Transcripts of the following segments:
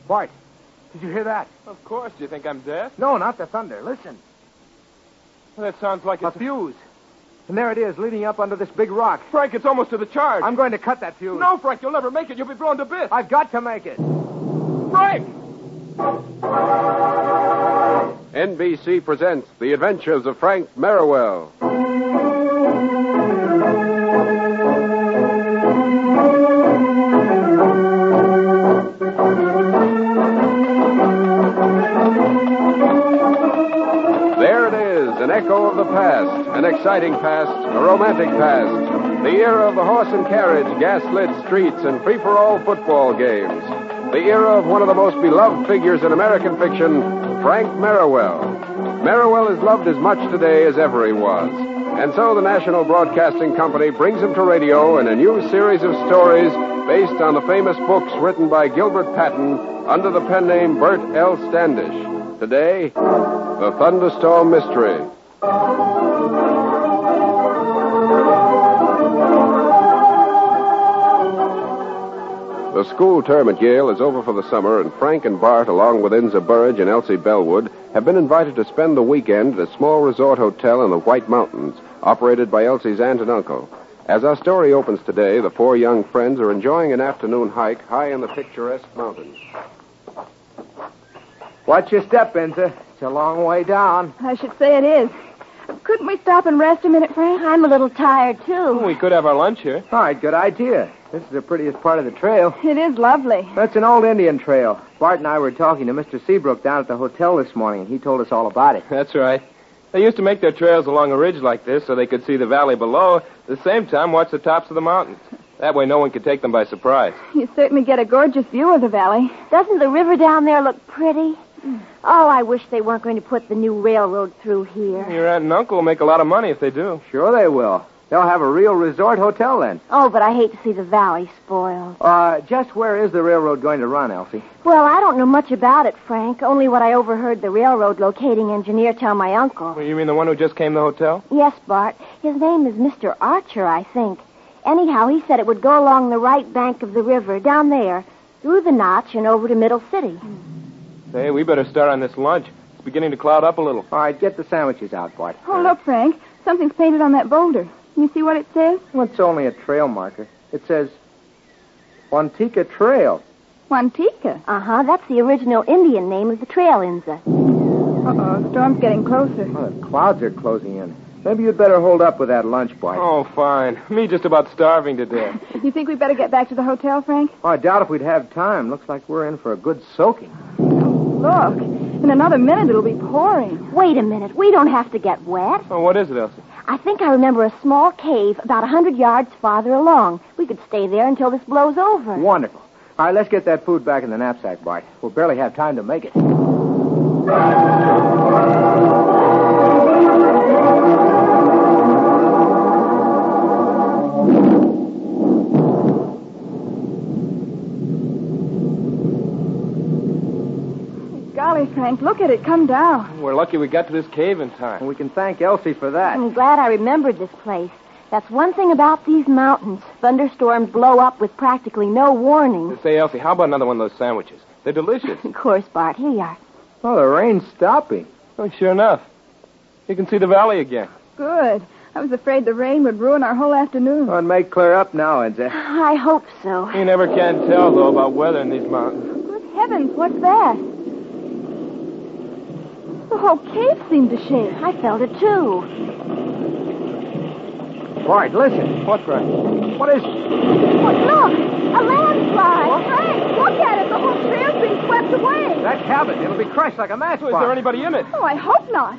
Bart, did you hear that? Of course. Do you think I'm deaf? No, not the thunder. Listen. Well, that sounds like A fuse. And there it is, leading up under this big rock. Frank, it's almost to the charge. I'm going to cut that fuse. No, Frank, you'll never make it. You'll be blown to bits. I've got to make it. Frank! NBC presents The Adventures of Frank Merriwell. There it is, an echo of the past, an exciting past, a romantic past, the era of the horse and carriage, gas-lit streets, and free-for-all football games. The era of one of the most beloved figures in American fiction, Frank Merriwell. Merriwell is loved as much today as ever he was. And so the National Broadcasting Company brings him to radio in a new series of stories based on the famous books written by Gilbert Patton under the pen name Bert L. Standish. Today, The Thunderstorm Mystery. The school term at Yale is over for the summer, and Frank and Bart, along with Inza Burridge and Elsie Bellwood, have been invited to spend the weekend at a small resort hotel in the White Mountains, operated by Elsie's aunt and uncle. As our story opens today, the four young friends are enjoying an afternoon hike high in the picturesque mountains. Watch your step, Inza. It's a long way down. I should say it is. Couldn't we stop and rest a minute, Frank? I'm a little tired, too. We could have our lunch here. All right, good idea. This is the prettiest part of the trail. It is lovely. That's an old Indian trail. Bart and I were talking to Mr. Seabrook down at the hotel this morning, and he told us all about it. That's right. They used to make their trails along a ridge like this so they could see the valley below, at the same time watch the tops of the mountains. That way no one could take them by surprise. You certainly get a gorgeous view of the valley. Doesn't the river down there look pretty? Oh, I wish they weren't going to put the new railroad through here. Your aunt and uncle will make a lot of money if they do. Sure they will. They'll have a real resort hotel then. Oh, but I hate to see the valley spoiled. Just where is the railroad going to run, Elsie? Well, I don't know much about it, Frank. Only what I overheard the railroad locating engineer tell my uncle. Well, you mean the one who just came to the hotel? Yes, Bart. His name is Mr. Archer, I think. Anyhow, he said it would go along the right bank of the river, down there, through the notch and over to Middle City. Hey, we better start on this lunch. It's beginning to cloud up a little. All right, get the sandwiches out, Bart. Oh, look, Frank. Something's painted on that boulder. Can you see what it says? Well, it's only a trail marker. It says Wantika Trail. Wantika? Uh-huh. That's the original Indian name of the trail, Inza. Uh-oh. The storm's getting closer. Oh, the clouds are closing in. Maybe you'd better hold up with that lunch, Bart. Oh, fine. Me just about starving to death. You think we'd better get back to the hotel, Frank? Oh, I doubt if we'd have time. Looks like we're in for a good soaking. Look. In another minute, it'll be pouring. Wait a minute. We don't have to get wet. Oh, what is it, Elsie? I think I remember a small cave about 100 yards farther along. We could stay there until this blows over. Wonderful. All right, let's get that food back in the knapsack, Bart. We'll barely have time to make it. Golly, Frank, look at it come down. We're lucky we got to this cave in time. And we can thank Elsie for that. I'm glad I remembered this place. That's one thing about these mountains. Thunderstorms blow up with practically no warning. Say, Elsie, how about another one of those sandwiches? They're delicious. Of course, Bart. Here you are. Oh, the rain's stopping. Oh, sure enough. You can see the valley again. Good. I was afraid the rain would ruin our whole afternoon. Well, it may clear up now, Inza. I hope so. You never can tell, though, about weather in these mountains. Good heavens, what's that? The whole cave seemed to shake. I felt it, too. Bart, listen. What, Frank? What is... Look, a landslide. Frank, look at it. The whole trail's being swept away. That cabin. It'll be crushed like a matchbox. Is there anybody in it? Oh, I hope not.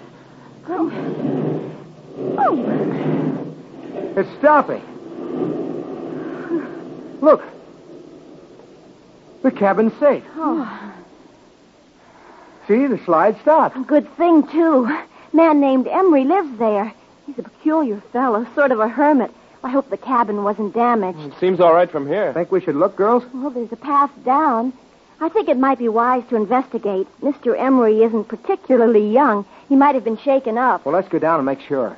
Oh. It's stopping. Look. The cabin's safe. Oh. See, the slide stopped. Good thing, too. Man named Emery lives there. He's a peculiar fellow, sort of a hermit. I hope the cabin wasn't damaged. It seems all right from here. Think we should look, girls? Well, there's a path down. I think it might be wise to investigate. Mr. Emery isn't particularly young. He might have been shaken up. Well, let's go down and make sure.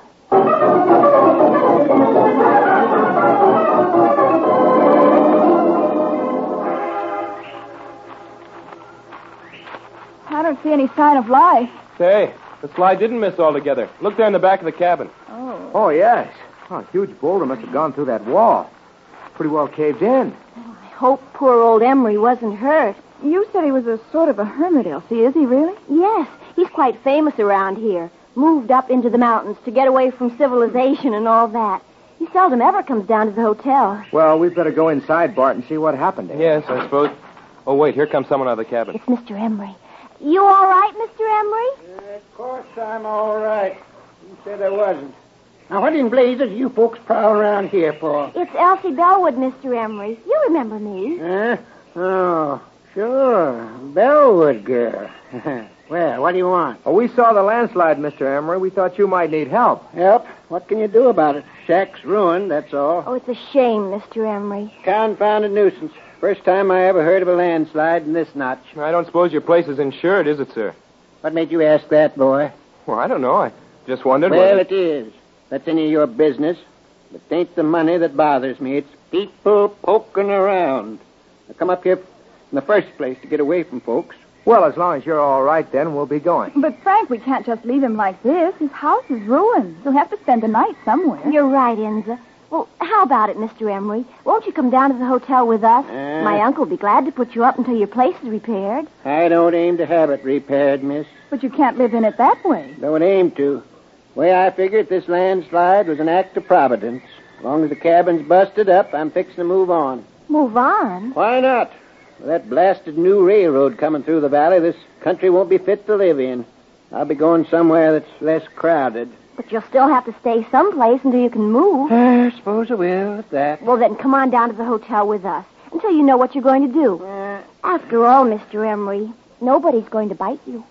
I don't see any sign of life. Say, the slide didn't miss altogether. Look there in the back of the cabin. Oh. Oh, yes. Oh, a huge boulder must have gone through that wall. Pretty well caved in. I hope poor old Emery wasn't hurt. You said he was a sort of a hermit, Elsie. Is he really? Yes, he's quite famous around here. Moved up into the mountains to get away from civilization and all that. He seldom ever comes down to the hotel. Well, we'd better go inside, Bart, and see what happened to him. Yes, I suppose. Oh, wait, here comes someone out of the cabin. It's Mr. Emery. You all right, Mr. Emery? Of course I'm all right. You said I wasn't. Now, what in blazes you folks prowl around here for? It's Elsie Bellwood, Mr. Emery. You remember me. Huh? Oh, sure. Bellwood girl. Well, what do you want? Oh, we saw the landslide, Mr. Emery. We thought you might need help. Help? What can you do about it? Shack's ruined, that's all. Oh, it's a shame, Mr. Emery. Confounded nuisance. First time I ever heard of a landslide in this notch. I don't suppose your place is insured, is it, sir? What made you ask that, boy? Well, I don't know. I just wondered Well, whether... it is. That's any of your business. But it ain't the money that bothers me. It's people poking around. I come up here in the first place to get away from folks. Well, as long as you're all right, then we'll be going. But, Frank, we can't just leave him like this. His house is ruined. He'll have to spend the night somewhere. You're right, Inza. Well, how about it, Mr. Emery? Won't you come down to the hotel with us? My uncle will be glad to put you up until your place is repaired. I don't aim to have it repaired, miss. But you can't live in it that way. Don't aim to. The way I figured, this landslide was an act of providence. As long as the cabin's busted up, I'm fixing to move on. Move on? Why not? With that blasted new railroad coming through the valley, this country won't be fit to live in. I'll be going somewhere that's less crowded. But you'll still have to stay someplace until you can move. I suppose I will, at that. Well, then come on down to the hotel with us until you know what you're going to do. After all, Mr. Emery, nobody's going to bite you.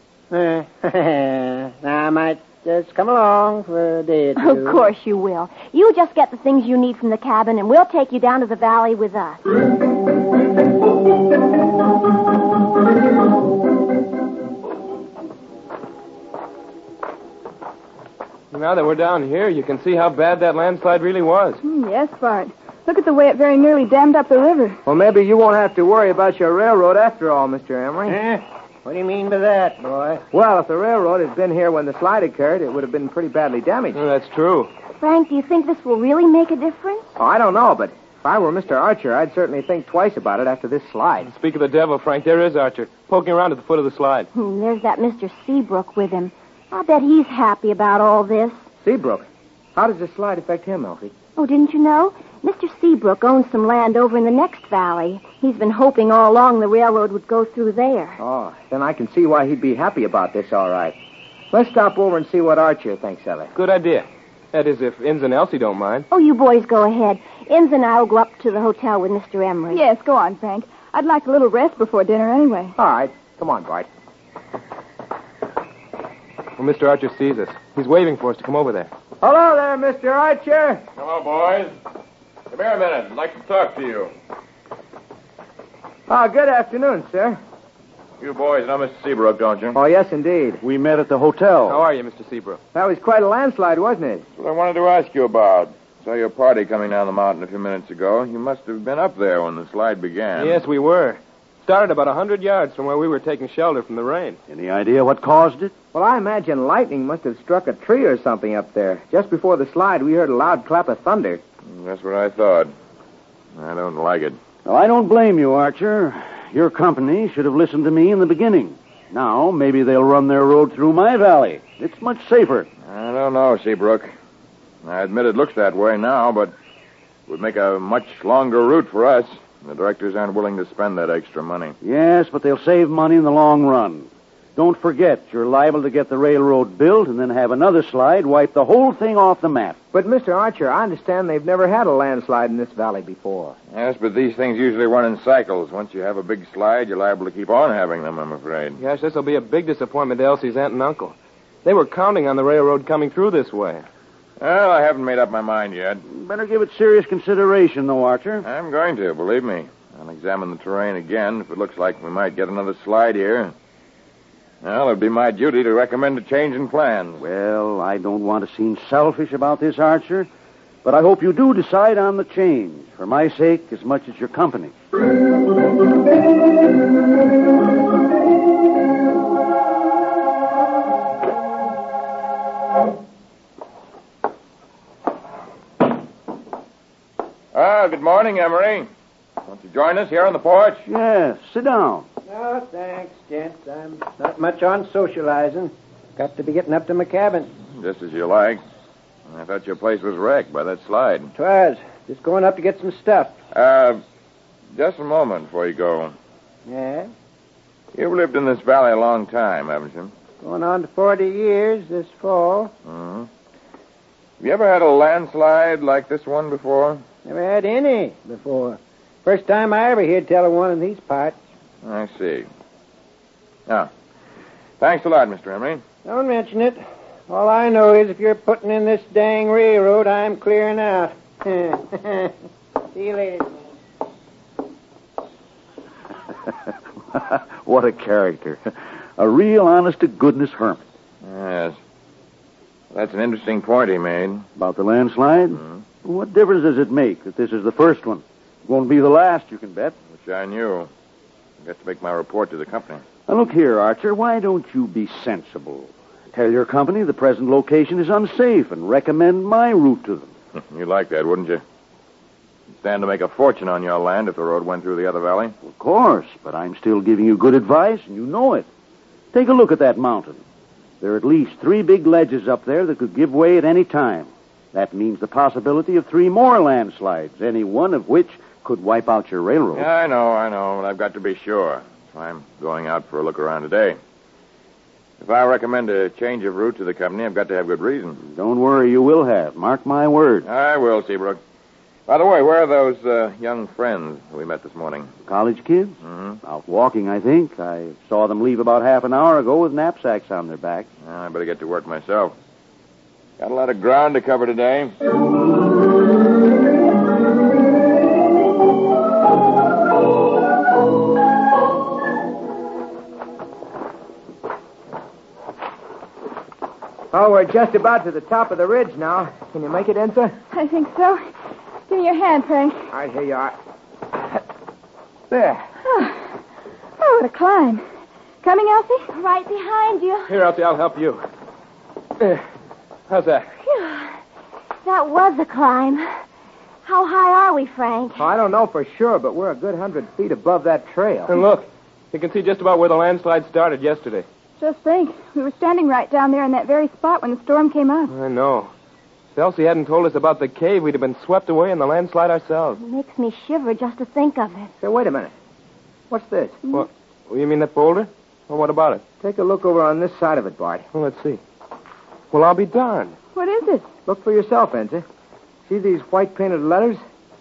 I might just come along for a day or two. Of course you will. You just get the things you need from the cabin, and we'll take you down to the valley with us. Now that we're down here, you can see how bad that landslide really was. Yes, Bart. Look at the way it very nearly dammed up the river. Well, maybe you won't have to worry about your railroad after all, Mr. Emery. What do you mean by that, boy? Well, if the railroad had been here when the slide occurred, it would have been pretty badly damaged. Oh, that's true. Frank, do you think this will really make a difference? Oh, I don't know, but if I were Mr. Archer, I'd certainly think twice about it after this slide. Speak of the devil, Frank, there is Archer, poking around at the foot of the slide. There's that Mr. Seabrook with him. I'll bet he's happy about all this. Seabrook? How does this slide affect him, Elsie? Oh, didn't you know? Mr. Seabrook owns some land over in the next valley. He's been hoping all along the railroad would go through there. Oh, then I can see why he'd be happy about this, all right. Let's stop over and see what Archer thinks of it. Good idea. That is, if Inz and Elsie don't mind. Oh, you boys go ahead. Inz and I will go up to the hotel with Mr. Emery. Yes, go on, Frank. I'd like a little rest before dinner anyway. All right. Come on, Bart. Well, Mr. Archer sees us. He's waving for us to come over there. Hello there, Mr. Archer. Hello, boys. Come here a minute. I'd like to talk to you. Oh, good afternoon, sir. You boys know Mr. Seabrook, don't you? Oh, yes, indeed. We met at the hotel. How are you, Mr. Seabrook? That was quite a landslide, wasn't it? That's what I wanted to ask you about. Saw your party coming down the mountain a few minutes ago. You must have been up there when the slide began. Yes, we were. Started about 100 yards from where we were taking shelter from the rain. Any idea what caused it? Well, I imagine lightning must have struck a tree or something up there. Just before the slide, we heard a loud clap of thunder. That's what I thought. I don't like it. Well, I don't blame you, Archer. Your company should have listened to me in the beginning. Now, maybe they'll run their road through my valley. It's much safer. I don't know, Seabrook. I admit it looks that way now, but it would make a much longer route for us. The directors aren't willing to spend that extra money. Yes, but they'll save money in the long run. Don't forget, you're liable to get the railroad built and then have another slide wipe the whole thing off the map. But, Mr. Archer, I understand they've never had a landslide in this valley before. Yes, but these things usually run in cycles. Once you have a big slide, you're liable to keep on having them, I'm afraid. Gosh, this will be a big disappointment to Elsie's aunt and uncle. They were counting on the railroad coming through this way. Well, I haven't made up my mind yet. Better give it serious consideration, though, Archer. I'm going to, believe me. I'll examine the terrain again. If it looks like we might get another slide here, well, it'd be my duty to recommend a change in plans. Well, I don't want to seem selfish about this, Archer, but I hope you do decide on the change, for my sake as much as your company. Well, good morning, Emery. Won't you join us here on the porch? Yes, sit down. No, thanks, gents. I'm not much on socializing. Got to be getting up to my cabin. Just as you like. I thought your place was wrecked by that slide. Twas. Just going up to get some stuff. Just a moment before you go. Yeah? You've lived in this valley a long time, haven't you? Going on to 40 years this fall. Mm-hmm. Have you ever had a landslide like this one before? Never had any before. First time I ever heard tell of one in these parts. I see. Now, thanks a lot, Mr. Emery. Don't mention it. All I know is if you're putting in this dang railroad, I'm clearing out. See you later. What a character. A real honest-to-goodness hermit. Yes. That's an interesting point he made. About the landslide? Mm-hmm. What difference does it make that this is the first one? It won't be the last, you can bet. Which I knew. I got to make my report to the company. Now, look here, Archer. Why don't you be sensible? Tell your company the present location is unsafe and recommend my route to them. You'd like that, wouldn't you? You'd stand to make a fortune on your land if the road went through the other valley. Of course, but I'm still giving you good advice, and you know it. Take a look at that mountain. There are at least 3 big ledges up there that could give way at any time. That means the possibility of 3 more landslides, any one of which could wipe out your railroad. Yeah, I know, but I've got to be sure. That's why I'm going out for a look around today. If I recommend a change of route to the company, I've got to have good reason. Don't worry, you will have. Mark my word. I will, Seabrook. By the way, where are those young friends we met this morning? College kids? Mm-hmm. Out walking, I think. I saw them leave about half an hour ago with knapsacks on their back. I better get to work myself. Got a lot of ground to cover today. Oh, we're just about to the top of the ridge now. Can you make it, Ensa? I think so. Give me your hand, Frank. All right, here you are. There. Oh, what a climb. Coming, Elsie? Right behind you. Here, Elsie, I'll help you. There. How's that? Phew. That was a climb. How high are we, Frank? Oh, I don't know for sure, but we're a good 100 feet above that trail. And look, you can see just about where the landslide started yesterday. Just think. We were standing right down there in that very spot when the storm came up. I know. If Elsie hadn't told us about the cave, we'd have been swept away in the landslide ourselves. It makes me shiver just to think of it. Say, wait a minute. What's this? What? You mean that boulder? Well, what about it? Take a look over on this side of it, Bart. Well, let's see. Well, I'll be darned. What is it? Look for yourself, Ensa. See these white painted letters?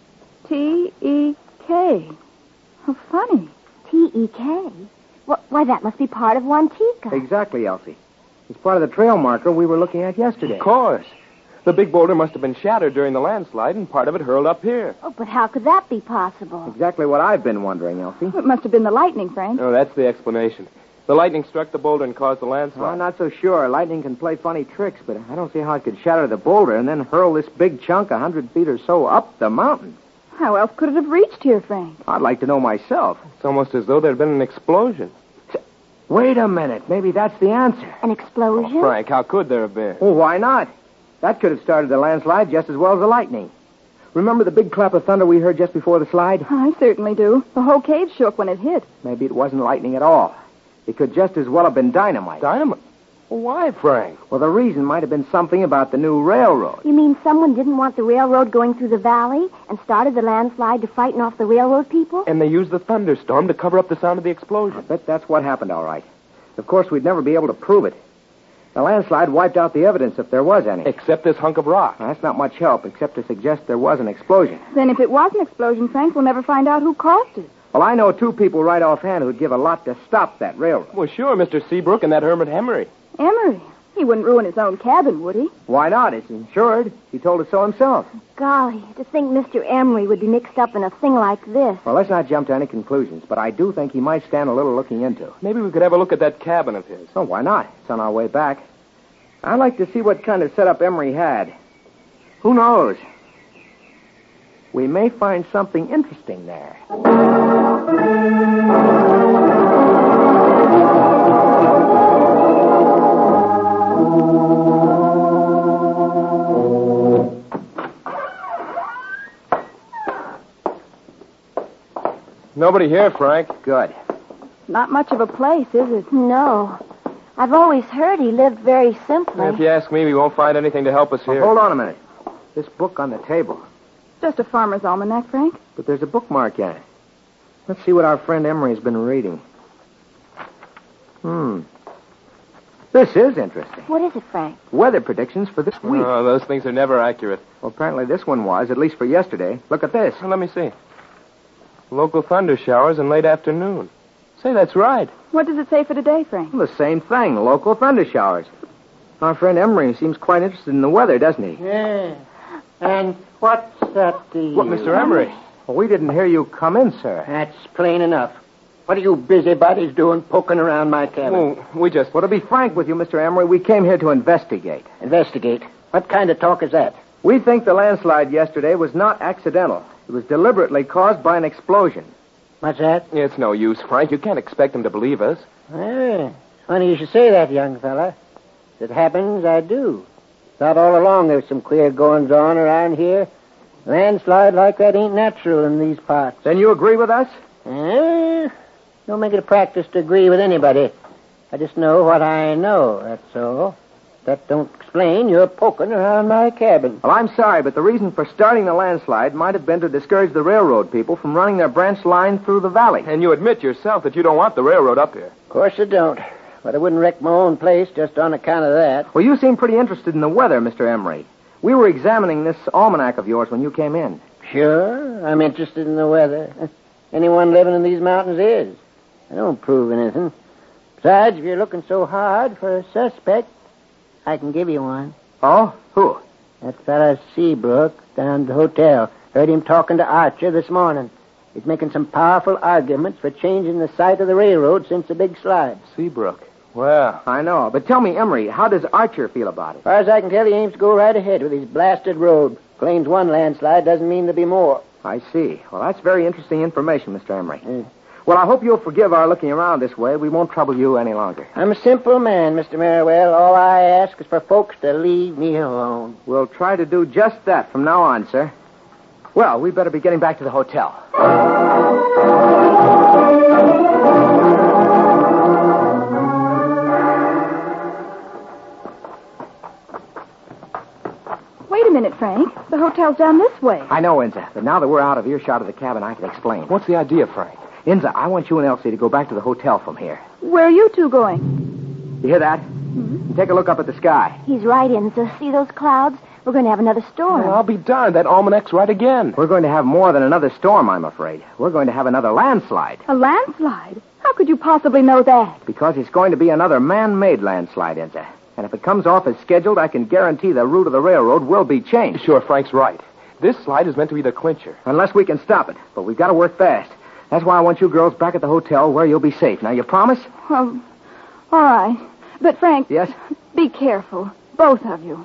T-E-K. How funny. T-E-K? Why, that must be part of Wantika. Exactly, Elsie. It's part of the trail marker we were looking at yesterday. Of course. The big boulder must have been shattered during the landslide, and part of it hurled up here. Oh, but how could that be possible? Exactly what I've been wondering, Elsie. It must have been the lightning, Frank. Oh, that's the explanation. The lightning struck the boulder and caused the Well, landslide. I'm not so sure. Lightning can play funny tricks, but I don't see how it could shatter the boulder and then hurl this big chunk 100 feet or so up the mountain. How else could it have reached here, Frank? I'd like to know myself. It's almost as though there had been an explosion. Wait a minute. Maybe that's the answer. An explosion? Oh, Frank, how could there have been? Well, why not? That could have started the landslide just as well as the lightning. Remember the big clap of thunder we heard just before the slide? I certainly do. The whole cave shook when it hit. Maybe it wasn't lightning at all. It could just as well have been dynamite. Dynamite? Well, why, Frank? Well, the reason might have been something about the new railroad. You mean someone didn't want the railroad going through the valley and started the landslide to frighten off the railroad people? And they used the thunderstorm to cover up the sound of the explosion. I bet that's what happened, all right. Of course, we'd never be able to prove it. The landslide wiped out the evidence if there was any. Except this hunk of rock. Now, that's not much help, except to suggest there was an explosion. Then if it was an explosion, Frank, we'll never find out who caused it. Well, I know 2 people right offhand who'd give a lot to stop that railroad. Well, sure, Mr. Seabrook and that Hermit Emery. Emery. He wouldn't ruin his own cabin, would he? Why not? It's insured. He told us so himself. Golly, to think Mr. Emery would be mixed up in a thing like this. Well, let's not jump to any conclusions, but I do think he might stand a little looking into. Maybe we could have a look at that cabin of his. Oh, why not? It's on our way back. I'd like to see what kind of setup Emery had. Who knows? We may find something interesting there. Nobody here, Frank. Good. Not much of a place, is it? No. I've always heard he lived very simply. If you ask me, we won't find anything to help us here. Hold on a minute. This book on the table. Just a farmer's almanac, Frank. But there's a bookmark in it. Let's see what our friend Emery's been reading. This is interesting. What is it, Frank? Weather predictions for this week. Oh, those things are never accurate. Well, apparently this one was, at least for yesterday. Look at this. Well, let me see. Local thunder showers in late afternoon. Say, that's right. What does it say for today, Frank? Well, the same thing, local thunder showers. Our friend Emery seems quite interested in the weather, doesn't he? Yeah. And what's that? What, Mr. Emery? Well, we didn't hear you come in, sir. That's plain enough. What are you busybodies doing poking around my cabin? Well, we just... Well, to be frank with you, Mr. Emery, we came here to investigate. Investigate? What kind of talk is that? We think the landslide yesterday was not accidental. It was deliberately caused by an explosion. What's that? It's no use, Frank. You can't expect him to believe us. Funny you should say that, young fella. If it happens, I do. Thought all along there was some queer goings-on around here. Landslide like that ain't natural in these parts. Then you agree with us? Don't make it a practice to agree with anybody. I just know what I know, that's all. That don't explain your poking around my cabin. Well, I'm sorry, but the reason for starting the landslide might have been to discourage the railroad people from running their branch line through the valley. And you admit yourself that you don't want the railroad up here. Of course I don't. But I wouldn't wreck my own place just on account of that. Well, you seem pretty interested in the weather, Mr. Emery. We were examining this almanac of yours when you came in. Sure, I'm interested in the weather. Anyone living in these mountains is. I don't prove anything. Besides, if you're looking so hard for a suspect, I can give you one. Oh? Who? That fella Seabrook down at the hotel. Heard him talking to Archer this morning. He's making some powerful arguments for changing the site of the railroad since the big slide. Seabrook. Well, I know. But tell me, Emery, how does Archer feel about it? As far as I can tell, he aims to go right ahead with his blasted road. Claims one landslide doesn't mean there'll be more. I see. Well, that's very interesting information, Mr. Emery. Well, I hope you'll forgive our looking around this way. We won't trouble you any longer. I'm a simple man, Mr. Merriwell. All I ask is for folks to leave me alone. We'll try to do just that from now on, sir. Well, we better be getting back to the hotel. Wait a minute, Frank. The hotel's down this way. I know, Inza, but now that we're out of earshot of the cabin, I can explain. what's the idea, Frank? Inza, I want you and Elsie to go back to the hotel from here. Where are you two going? You hear that? Mm-hmm. Take a look up at the sky. He's right, Inza. See those clouds? We're going to have another storm. Well, I'll be darned. That almanac's right again. We're going to have more than another storm, I'm afraid. We're going to have another landslide. A landslide? How could you possibly know that? Because it's going to be another man-made landslide, Inza. And if it comes off as scheduled, I can guarantee the route of the railroad will be changed. Sure, Frank's right. This slide is meant to be the clincher. Unless we can stop it. But we've got to work fast. That's why I want you girls back at the hotel where you'll be safe. Now, you promise? Well, all right. But, Frank... Yes? Be careful. Both of you.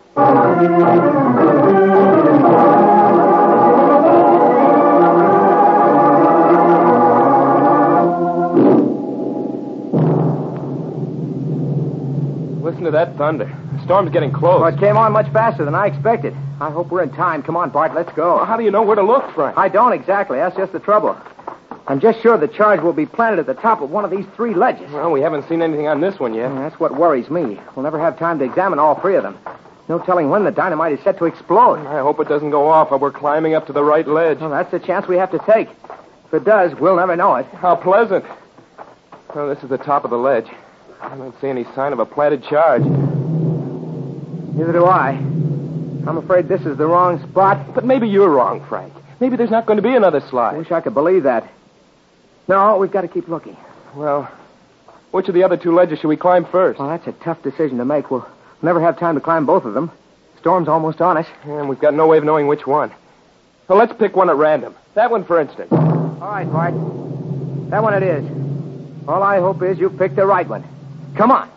Listen to that thunder. The storm's getting close. Well, it came on much faster than I expected. I hope we're in time. Come on, Bart, let's go. Well, how do you know where to look, Frank? I don't exactly. That's just the trouble. I'm just sure the charge will be planted at the top of one of these three ledges. Well, we haven't seen anything on this one yet. That's what worries me. We'll never have time to examine all three of them. No telling when the dynamite is set to explode. I hope it doesn't go off while we're climbing up to the right ledge. Well, that's the chance we have to take. If it does, we'll never know it. How pleasant. Well, this is the top of the ledge. I don't see any sign of a planted charge. Neither do I. I'm afraid this is the wrong spot. But maybe you're wrong, Frank. Maybe there's not going to be another slide. I wish I could believe that. No, we've got to keep looking. Well, which of the other two ledges should we climb first? Well, that's a tough decision to make. We'll never have time to climb both of them. Storm's almost on us. And we've got no way of knowing which one. Well, let's pick one at random. That one, for instance. All right, Bart. That one it is. All I hope is you picked the right one. Come on.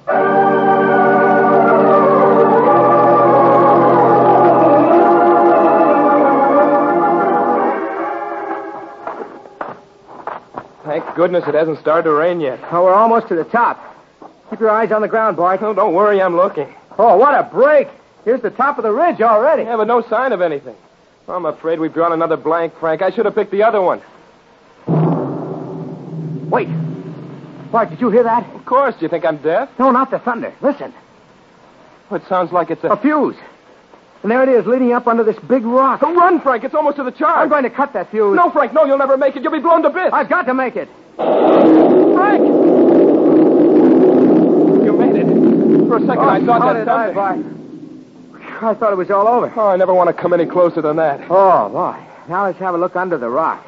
Thank goodness it hasn't started to rain yet. Oh, we're almost to the top. Keep your eyes on the ground, Bart. Oh, don't worry, I'm looking. Oh, what a break. Here's the top of the ridge already. Yeah, but no sign of anything. I'm afraid we've drawn another blank, Frank. I should have picked the other one. Wait. Bart, did you hear that? Of course. Do you think I'm deaf? No, not the thunder. Listen. It sounds like it's A fuse. And there it is, leading up under this big rock. Run, Frank. It's almost to the charge. I'm going to cut that fuse. No, Frank, no. You'll never make it. You'll be blown to bits. I've got to make it. Frank! You made it. For a second, I thought that thunder. I thought it was all over. Oh, I never want to come any closer than that. Oh, boy. Now let's have a look under the rock.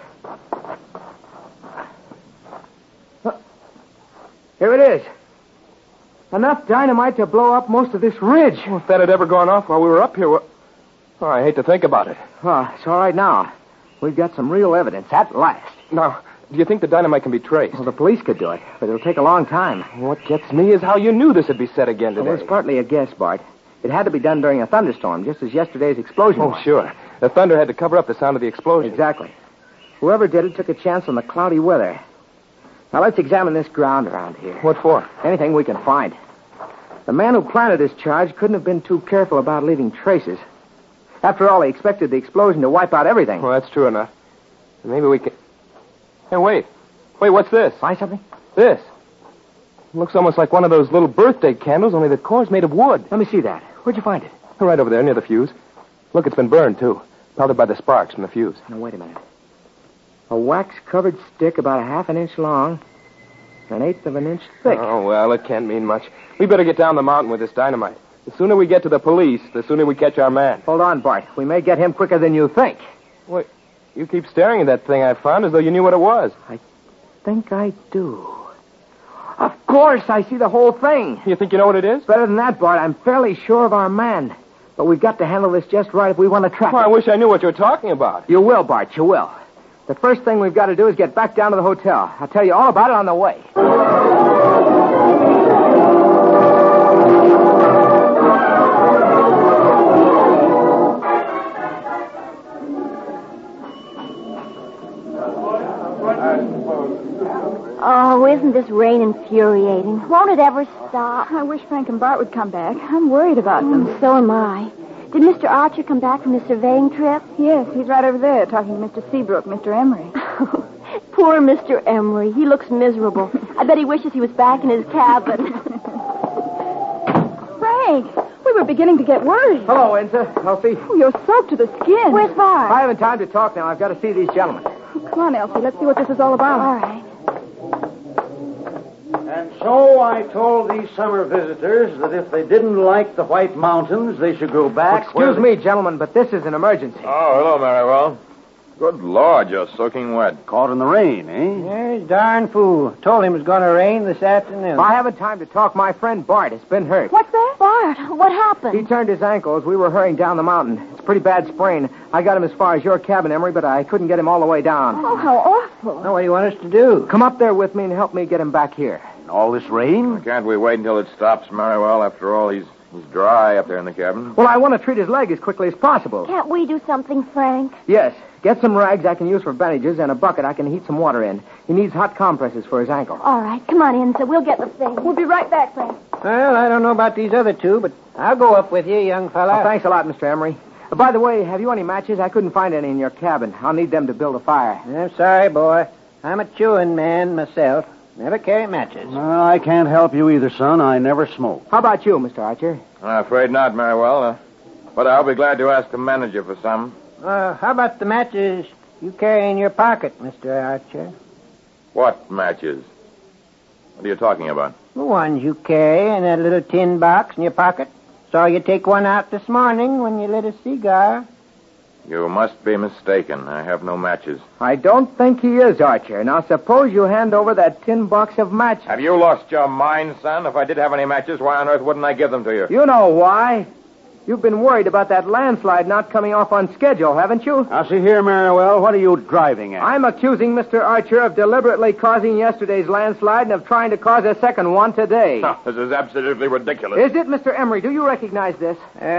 Here it is. Enough dynamite to blow up most of this ridge. Well, if that had ever gone off while we were up here, I hate to think about it. Oh, it's all right now. We've got some real evidence at last. Now, do you think the dynamite can be traced? Well, the police could do it, but it'll take a long time. What gets me is how you knew this would be said again today. Well, it's partly a guess, Bart. It had to be done during a thunderstorm, just as yesterday's explosion was. Oh, sure. The thunder had to cover up the sound of the explosion. Exactly. Whoever did it took a chance on the cloudy weather. Now, let's examine this ground around here. What for? Anything we can find. The man who planted this charge couldn't have been too careful about leaving traces. After all, he expected the explosion to wipe out everything. Well, that's true enough. Maybe we can... Hey, wait. Wait, what's this? Find something? This. It looks almost like one of those little birthday candles, only the core's made of wood. Let me see that. Where'd you find it? Right over there, near the fuse. Look, it's been burned, too. Pelted by the sparks from the fuse. Now, wait a minute. A wax-covered stick about a half an inch long, an eighth of an inch thick. Oh, well, it can't mean much. We better get down the mountain with this dynamite. The sooner we get to the police, the sooner we catch our man. Hold on, Bart. We may get him quicker than you think. Wait, you keep staring at that thing I found as though you knew what it was. I think I do. Of course, I see the whole thing. You think you know what it is? Better than that, Bart. I'm fairly sure of our man. But we've got to handle this just right if we want to track Well, him. I wish I knew what you were talking about. You will, Bart. You will. The first thing we've got to do is get back down to the hotel. I'll tell you all about it on the way. Oh, isn't this rain infuriating? Won't it ever stop? I wish Frank and Bart would come back. I'm worried about them. So am I. Did Mr. Archer come back from his surveying trip? Yes, he's right over there talking to Mr. Seabrook, Mr. Emery. Poor Mr. Emery. He looks miserable. I bet he wishes he was back in his cabin. Frank, we were beginning to get worried. Hello, Enza. Elsie. Oh, you're soaked to the skin. Where's Bart? I haven't time to talk now. I've got to see these gentlemen. Come on, Elsie. Let's see what this is all about. All right. And so I told these summer visitors that if they didn't like the White Mountains, they should go back. Excuse me, gentlemen, but this is an emergency. Oh, hello, Merriwell. Good Lord, you're soaking wet. Caught in the rain, eh? Yeah, he's darn fool. Told him it was going to rain this afternoon. I haven't time to talk. My friend Bart has been hurt. What's that? Bart, what He happened? turned his ankle as we were hurrying down the mountain. It's a pretty bad sprain. I got him as far as your cabin, Emery, but I couldn't get him all the way down. Oh, how awful. Now, what do you want us to do? Come up there with me and help me get him back here. All this rain? Can't we wait until it stops, Merriwell? After all, he's dry up there in the cabin. Well, I want to treat his leg as quickly as possible. Can't we do something, Frank? Yes. Get some rags I can use for bandages and a bucket I can heat some water in. He needs hot compresses for his ankle. All right, come on in, so we'll get the thing. We'll be right back, Frank. Well, I don't know about these other two, but I'll go up with you, young fella. Oh, thanks a lot, Mr. Emery. By the way, have you any matches? I couldn't find any in your cabin. I'll need them to build a fire. I'm sorry, boy. I'm a chewing man myself. Never carry matches. Well, I can't help you either, son. I never smoke. How about you, Mr. Archer? I'm afraid not, Merriwell. But I'll be glad to ask the manager for some. How about the matches you carry in your pocket, Mr. Archer? What matches? What are you talking about? The ones you carry in that little tin box in your pocket. Saw you take one out this morning when you lit a cigar. You must be mistaken. I have no matches. I don't think he is, Archer. Now, suppose you hand over that tin box of matches. Have you lost your mind, son? If I did have any matches, why on earth wouldn't I give them to you? You know why. You've been worried about that landslide not coming off on schedule, haven't you? Now, see here, Merriwell, what are you driving at? I'm accusing Mr. Archer of deliberately causing yesterday's landslide and of trying to cause a second one today. Oh, this is absolutely ridiculous. Is it, Mr. Emery? Do you recognize this?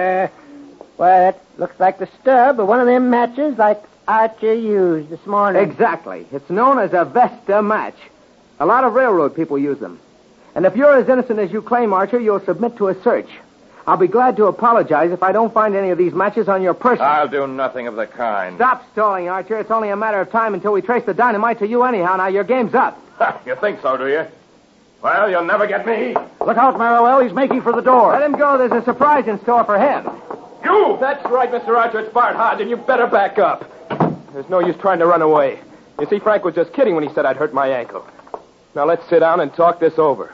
Well, that looks like the stub of one of them matches like Archer used this morning. Exactly. It's known as a Vesta match. A lot of railroad people use them. And if you're as innocent as you claim, Archer, you'll submit to a search. I'll be glad to apologize if I don't find any of these matches on your person. I'll do nothing of the kind. Stop stalling, Archer. It's only a matter of time until we trace the dynamite to you anyhow. Now, your game's up. You think so, do you? Well, you'll never get me. Look out, Merriwell. He's making for the door. Let him go. There's a surprise in store for him. You! That's right, Mr. Archer. It's Bart Hodge, and you better back up. There's no use trying to run away. You see, Frank was just kidding when he said I'd hurt my ankle. Now, let's sit down and talk this over.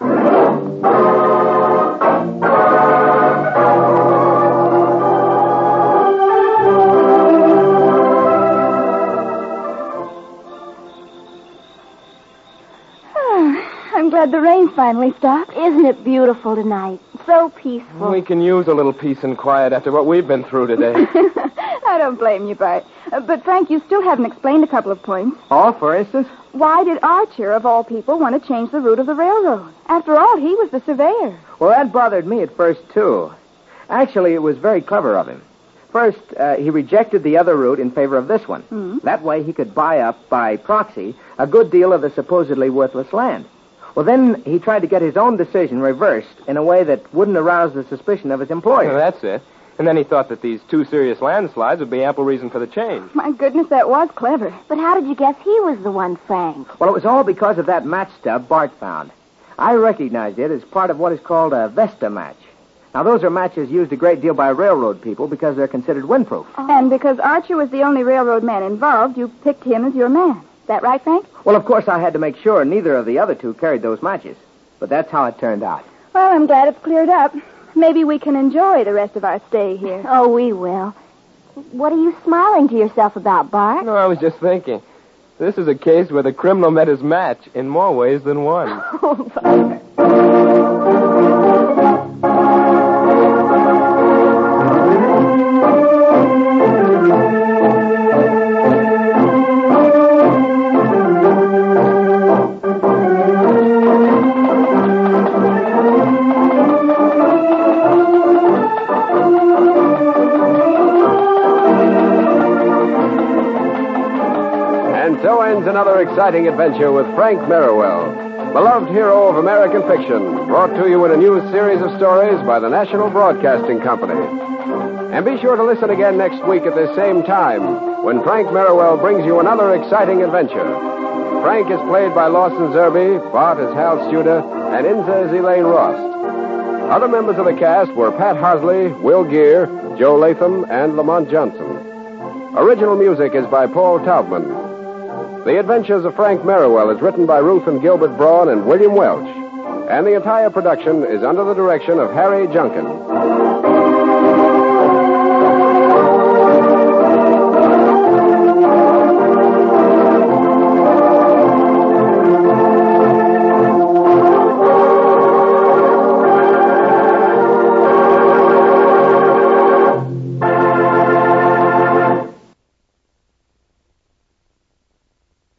I'm glad the rain finally stopped. Isn't it beautiful tonight? So peaceful. We can use a little peace and quiet after what we've been through today. I don't blame you, Bart. But, Frank, you still haven't explained a couple of points. Oh, for instance? Why did Archer, of all people, want to change the route of the railroad? After all, he was the surveyor. Well, that bothered me at first, too. Actually, it was very clever of him. First, he rejected the other route in favor of this one. Mm-hmm. That way he could buy up, by proxy, a good deal of the supposedly worthless land. Well, then he tried to get his own decision reversed in a way that wouldn't arouse the suspicion of his employer. Well, that's it. And then he thought that these 2 serious landslides would be ample reason for the change. My goodness, that was clever. But how did you guess he was the one, Frank? Well, it was all because of that match stub Bart found. I recognized it as part of what is called a Vesta match. Now, those are matches used a great deal by railroad people because they're considered windproof. And because Archer was the only railroad man involved, you picked him as your man. That right, Frank? Well, of course, I had to make sure neither of the other 2 carried those matches. But that's how it turned out. Well, I'm glad it's cleared up. Maybe we can enjoy the rest of our stay here. Oh, we will. What are you smiling to yourself about, Bart? No, I was just thinking. This is a case where the criminal met his match in more ways than one. Oh, Bart. So ends another exciting adventure with Frank Merriwell, beloved hero of American fiction, brought to you in a new series of stories by the National Broadcasting Company. And be sure to listen again next week at this same time when Frank Merriwell brings you another exciting adventure. Frank is played by Lawson Zerbe, Bart is Hal Studer, and Inza is Elaine Rost. Other members of the cast were Pat Harsley, Will Geer, Joe Latham, and Lamont Johnson. Original music is by Paul Taubman. The Adventures of Frank Merriwell is written by Ruth and Gilbert Braun and William Welch, and the entire production is under the direction of Harry Junkin.